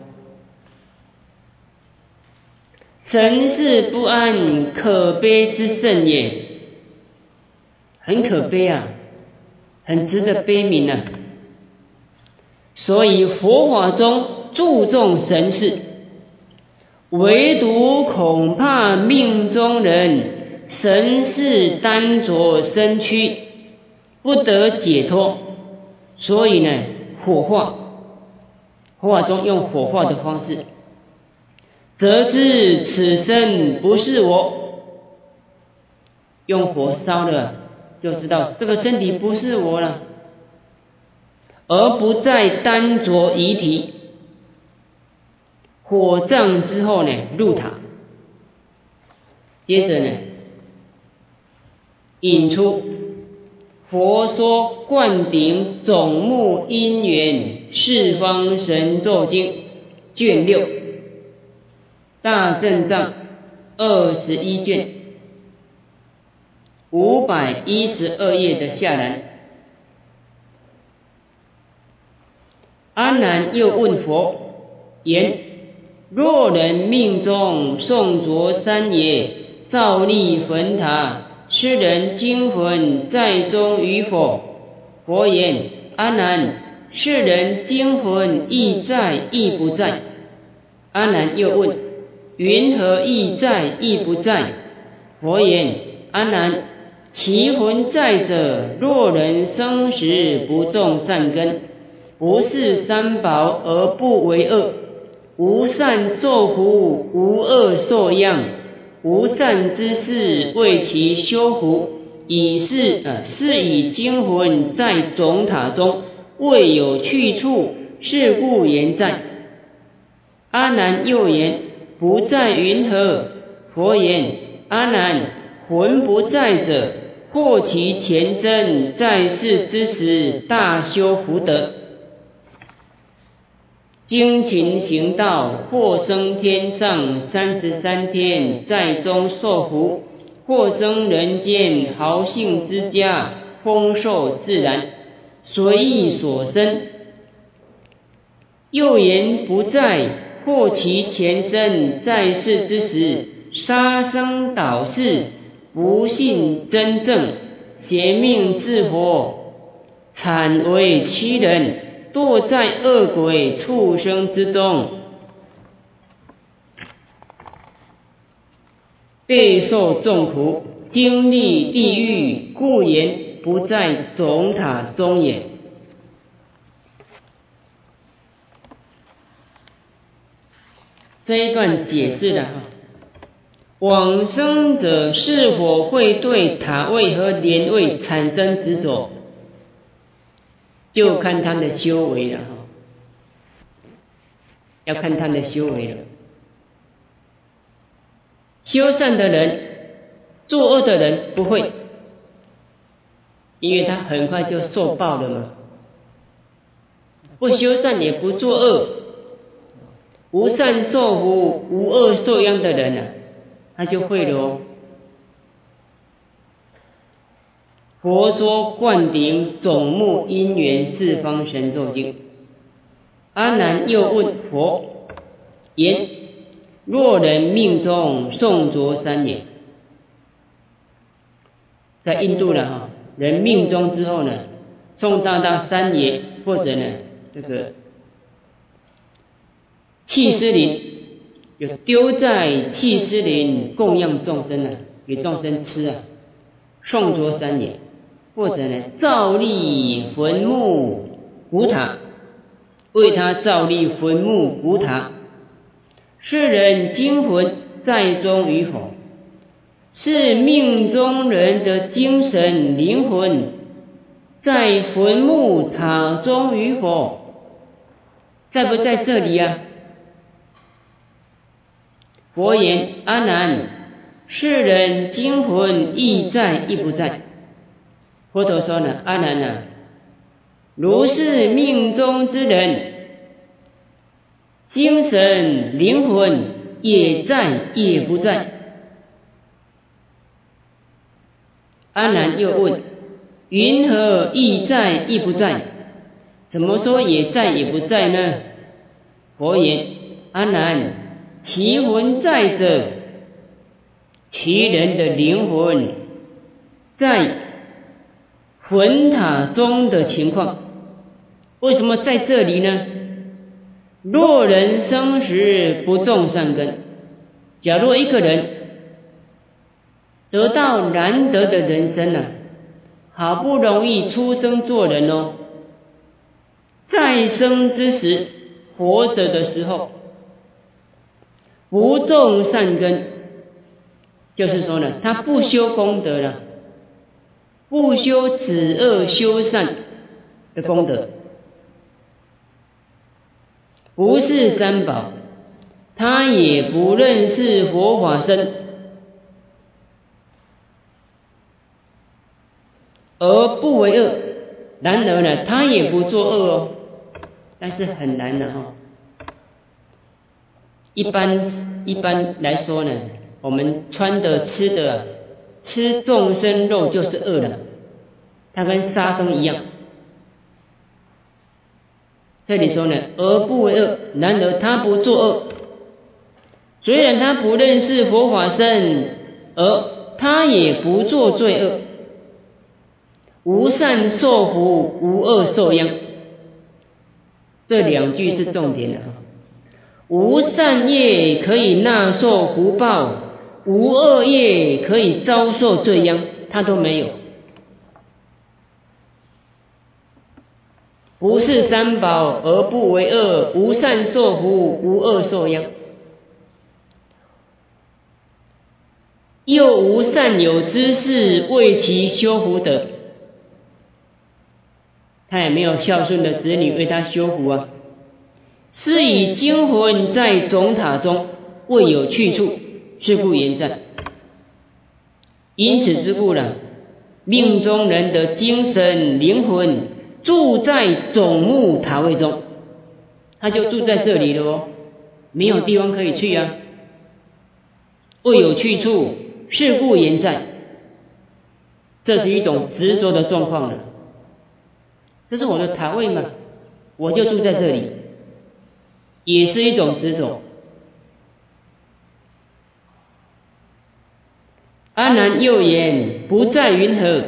神识不安，可悲之甚也，很可悲啊，很值得悲悯啊。所以佛法中注重神识，唯独恐怕命中人神识单着身躯，不得解脱，所以呢，火化，佛法中用火化的方式，则知此身不是我，用火烧了，就知道这个身体不是我了，而不再单着遗体。火葬之后呢，入塔，接着呢，引出佛说灌顶总目因缘四方神咒经卷6大正藏21卷512页的下栏。阿难又问佛言：若人命中诵着三业，造立坟塔，是人精魂在中与否？佛言：阿难，是人精魂亦在亦不在？阿难又问：云何亦在亦不在？佛言：阿难，其魂在者，若人生时不种善根，不视三宝而不为恶，无善受福，无恶受殃，无善之事为其修福，是以精魂在总塔中未有去处，是故言在。阿难又言：不在云何？佛言：阿难，魂不在者，或其前生在世之时大修福德，精勤行道，或生天上33天在中受福，或生人间豪姓之家，丰寿自然，随意所生。又言不在，或其前生在世之时杀生捣事，不信真正，邪命自活，惨为欺人，堕在恶鬼畜生之中，备受众苦，经历地狱，故言不在总塔中也。这一段解释了往生者是否会对塔位和莲位产生执着，就看他的修为了要看他的修为了。修善的人，作恶的人不会，因为他很快就受报了嘛。不修善也不作恶，无善受福，无恶受殃的人啊，他就会了哦。佛说灌顶总目因缘四方神咒经。阿难又问佛言：若人命中诵着三业，在印度呢人命中之后呢，诵到三业，或者呢这个弃施林，有丢在弃施林供养众生给众生吃诵说3年，或者呢造立坟墓古塔，为他造立坟墓古塔。世人精魂在中与否，是命中人的精神灵魂在坟墓塔中与否，在不在这里啊？佛言：阿难，世人精魂亦在亦不在。佛陀说呢，阿难啊，如是命中之人，精神灵魂也在也不在。阿难又问：云何亦在亦不在？怎么说也在也不在呢？佛言：阿难，其魂在者，其人的灵魂在坟塔中的情况。为什么在这里呢？若人生时不种善根，假若一个人得到难得的人生啊，好不容易出生做人哦，在生之时，活着的时候不种善根，就是说呢，他不修功德了，不修止恶修善的功德，不是三宝，他也不认识佛法僧，而不为恶。然而呢，他也不作恶哦，但是很难的哈。一般来说呢，我们穿的吃的吃众生肉就是恶了，它跟杀生一样。这里说呢，而不为恶，然而他不作恶。虽然他不认识佛法僧，而他也不做罪恶。无善受福，无恶受殃。这2句是重点的。无善业可以纳受福报，无恶业可以遭受罪殃，他都没有。不是三宝而不为恶，无善受福，无恶受殃。又无善友之事为其修福德，他也没有孝顺的子女为他修福啊。是以精魂在总塔中未有去处，是故言在。因此之故呢，命中人的精神灵魂住在总木塔位中，他就住在这里了哦，没有地方可以去啊。未有去处，是故言在。这是一种执着的状况了。这是我的塔位嘛，我就住在这里，也是一种执着。阿难又言：不在云何？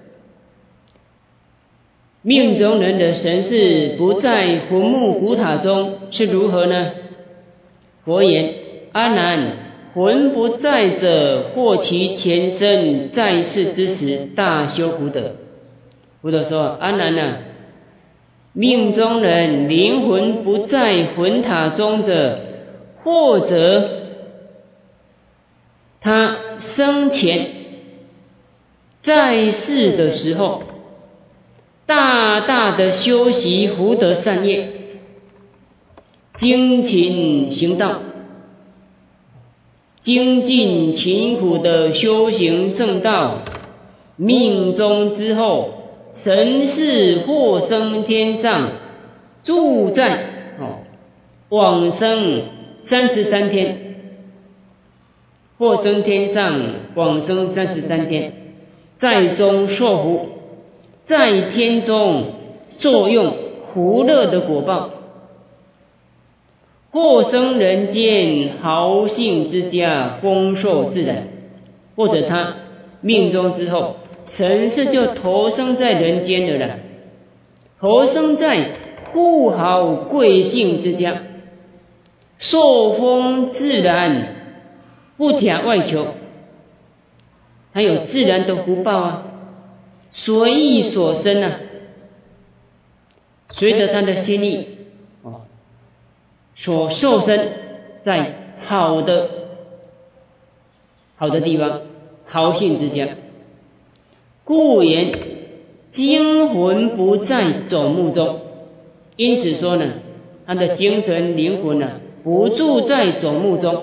命中人的神识不在坟墓古塔中是如何呢？佛言：阿难，魂不在者，或其前生在世之时大修福德。佛陀说：阿难啊，命中人灵魂不在坟塔中者，或者他生前在世的时候大大的修习福德善业，精勤行道，精进勤苦的修行正道，命中之后神识或生天上，住在往生33天，或生天上往生33天，在中受福，在天中作用福乐的果报，或生人间豪姓之家，丰寿自然。或者他命中之后，神识就投生在人间的了，投生在富豪贵姓之家，寿丰自然，不假外求。 他有自然的福报啊，随意所生啊，随着他的心意所受生在好的地方，好性之家，故言精魂不在种木中。因此说呢，他的精神灵魂呢，不住在种木中，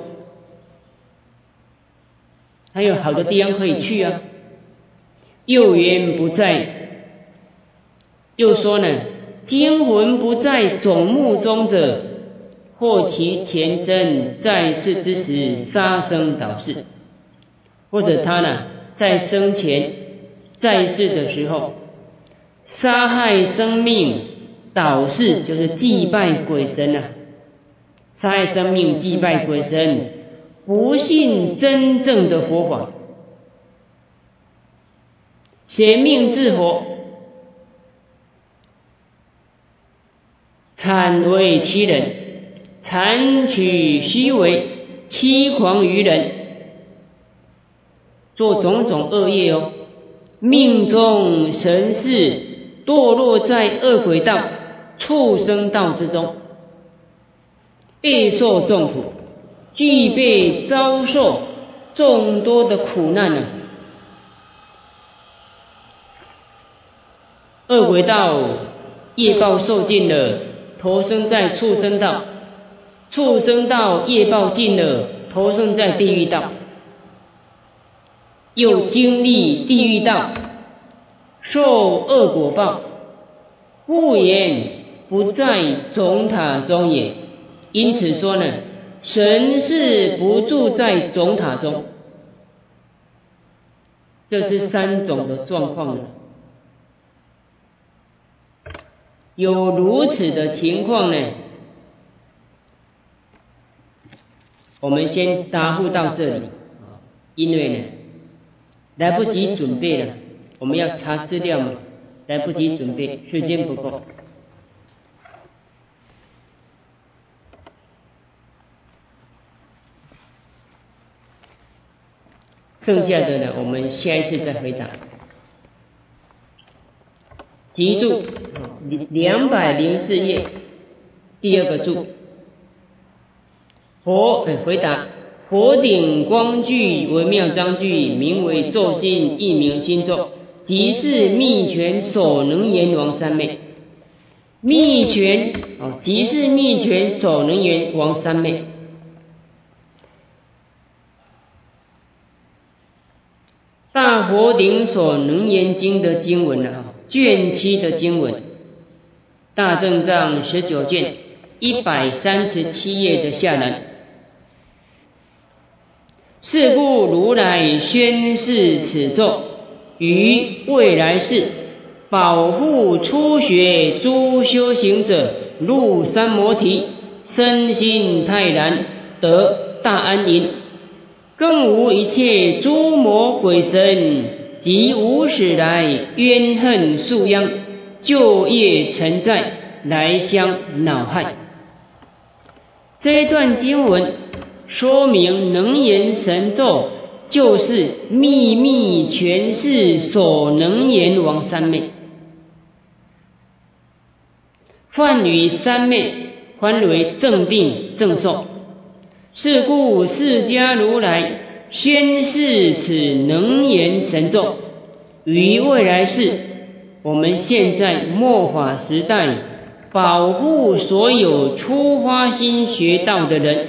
还有好的地方可以去啊。又言不在，又说呢，精魂不在种木中者，或其前生在世之时杀生导事，或者他呢在生前在世的时候杀害生命导事，就是祭拜鬼神啊，杀害生命祭拜鬼神，不信真正的佛法，邪命自活，谄为欺人，谄取虚伪，欺诳于人，做种种恶业哦，命中神识堕落在恶鬼道、畜生道之中，备受众苦，具备遭受众多的苦难啊。恶鬼道业报受尽了，投生在畜生道，畜生道业报尽了，投生在地狱道，又经历地狱道，受恶果报，故言不在种塔中也。因此说呢，神是不住在种塔中，这是三种的状况了。有如此的情况呢，我们先答复到这里，因为呢来不及准备了，我们要查资料嘛，来不及准备，时间不够。剩下的呢，我们下一次再回答。集注204页，第二个注。回答：佛顶光具为妙章句，名为咒心，亦名心咒，即是密拳所能言王三昧。密拳即是密拳所能言王三昧。大佛顶所能言经的经文卷7的经文，大正藏19卷137页的下栏。是故如来宣示此咒，于未来世保护初学诸修行者入三摩提，身心泰然，得大安隐，更无一切诸魔鬼神及无始来冤恨宿殃，旧业存在，来相恼害。这一段经文说明能言神咒就是秘密诠释所能言王三昧，梵语三昧翻为正定正受。是故释迦如来宣示此能言神咒，于未来世，我们现在末法时代，保护所有初发心学道的人，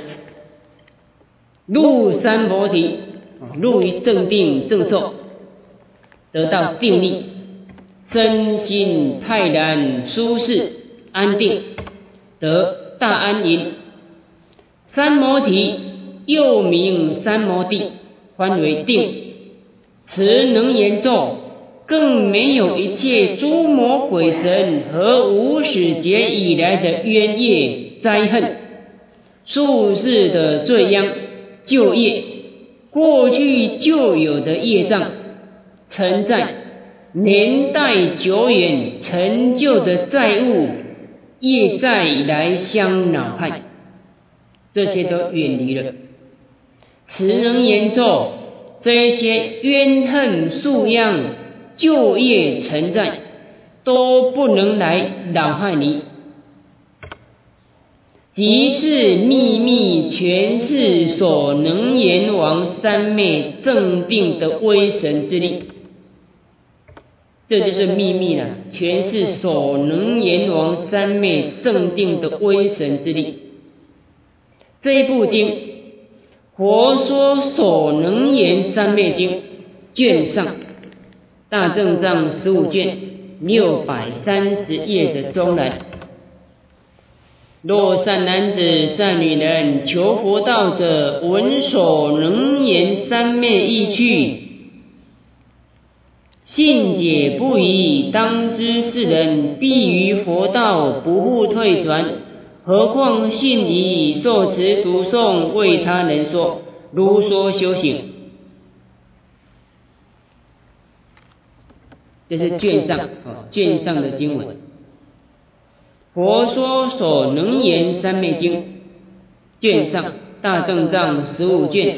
入三摩提，入于正定正受，得到定力，身心泰然舒适安定，得大安隐。三摩提又名三摩地，翻为定。此能言咒更没有一切诸魔鬼神和无始劫以来的冤业灾恨、宿世的罪殃、旧业、过去旧有的业障、存在年代久远成就的债务、业债来相恼害，这些都远离了。此能言咒这些冤恨宿殃、旧业存在，都不能来扰害你。即是秘密全是所能阎王三昧正定的威神之力，这就是秘密了，全是所能阎王三昧正定的威神之力。这一部经，佛说所能言三昧经卷上，大正藏15卷630页的中栏。若善男子善女人求佛道者，闻所能言三昧意趣，信解不疑，当知是人必于佛道不复退转。何况信疑，受持读诵，为他人说，如说修行。这是卷上的经文。佛说所能言三昧经卷上，大正藏15卷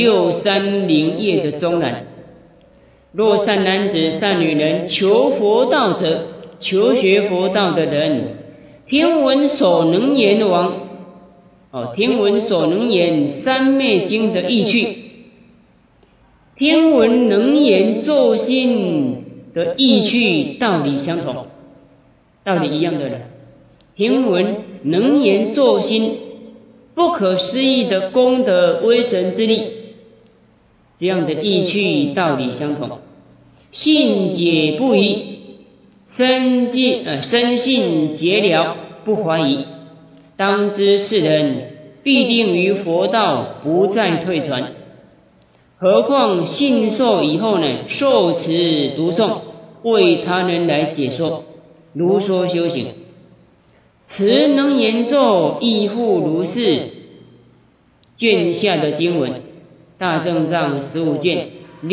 630页的中栏。若善男子善女人求佛道者，求学佛道的人，听闻所能言王听闻所能言三昧经的意趣，听闻能言咒心的意趣道理相同，道理一样的人，听闻能言咒心不可思议的功德威神之力，这样的意趣道理相同，信解不疑，深信解了，不怀疑，当知是人必定于佛道不再退转。何况信受以后呢，受持读诵，为他人来解说，如说修行。此能言咒亦复如是。卷下的经文，大正藏15卷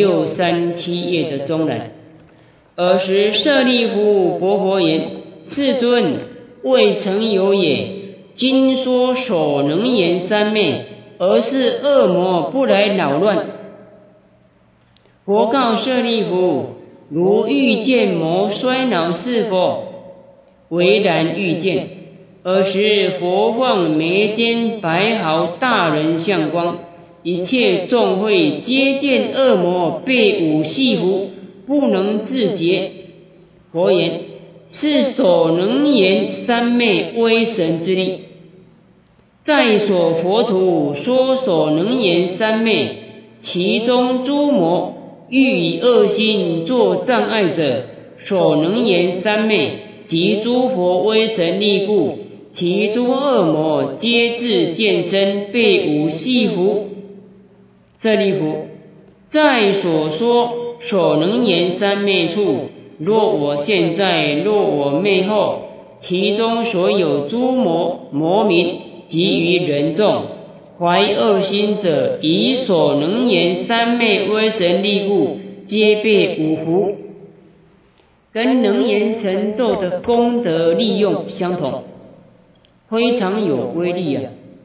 637页的中栏。尔时舍利弗薄佛言：世尊，未曾有也。今说所能言三昧，而是恶魔不来扰乱。佛告舍利弗：如欲见魔衰老是否？唯然欲见。尔时佛放眉间白毫大人相光，一切众会皆见恶魔被五系缚，不能自觉。佛言：是所能言三昧威神之力。在所佛土说所能言三昧，其中诸魔欲以恶心作障碍者，所能言三昧及诸佛威神力故，其诸恶魔皆自见身被五系缚。舍利弗，在所说所能言三昧处，若我现在，若我灭后，其中所有诸魔民及于人众，怀恶心者，以所能言三昧威神力故，皆被五缚，跟能言神咒的功德利用相同，非常有威力啊！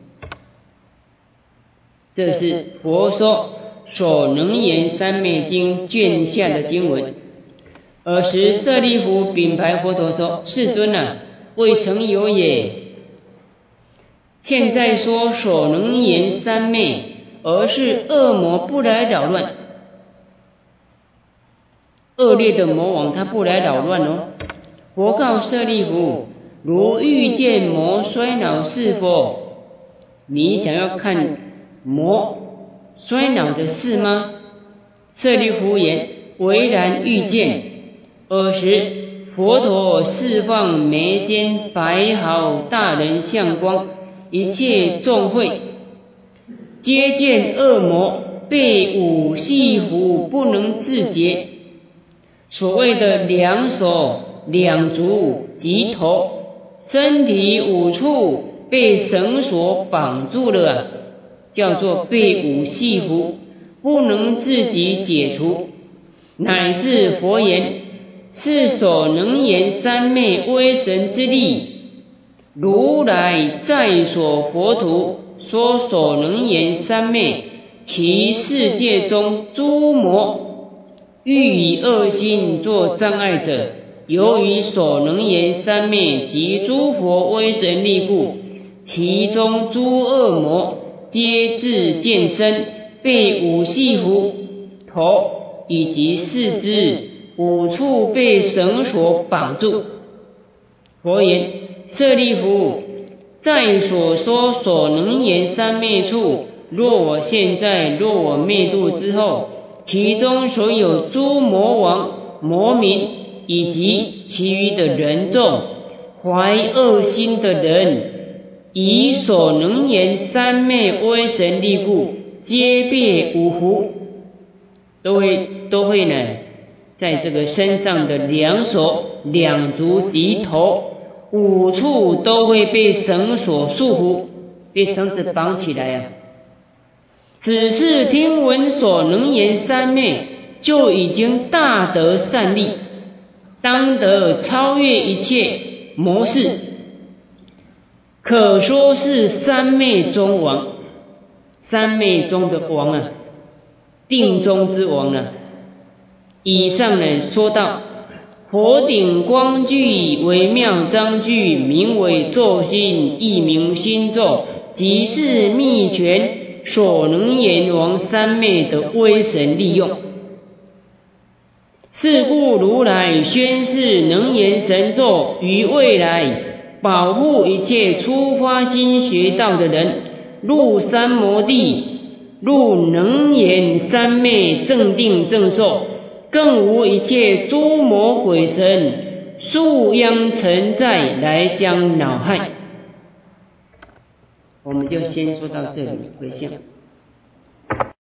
这是佛说所能言三昧经卷下的经文。尔时舍利弗禀白佛陀说：世尊啊，未曾有也。现在说所能言三昧，而是恶魔不来扰乱，恶劣的魔王他不来扰乱哦。佛告舍利弗：如欲见魔衰老是否？你想要看魔衰老的事吗？舍利弗言：唯然欲见。尔时佛陀释放眉间白毫大人相光，一切众会皆见恶魔被五系缚，不能自觉。所谓的两手两足及头身体五处被绳索绑住了叫做被五系缚，不能自己解除。乃至佛言：是所能言三昧威神之力，如来在所佛土说所能言三昧， 其世界中诸魔欲以恶心作障碍者，由于所能言三昧及诸佛威神力故，其中诸恶魔皆自见身，被五系缚头以及四肢五处被绳索绑住。佛言：舍利弗，在所说所能言三昧处，若我灭度之后，其中所有诸魔王、魔民以及其余的人众，怀恶心的人，以所能言三昧威神力故，皆被五缚，都会呢，在这个身上的两手、两足及头五处都会被绳索束缚，被绳子绑起来啊。只是听闻所能言三昧，就已经大得善利，当得超越一切魔事，可说是三昧中王，三昧中的王啊，定中之王啊。以上呢说到佛顶光具微妙章句，名为咒心，亦名心咒，即是密拳所能言王三昧的威神利用。是故如来宣示能言神咒，于未来保护一切初发心学道的人，入三摩地，入能言三昧正定正受，更无一切诸魔鬼神树殃存在来相恼害。我们就先说到这里，回向。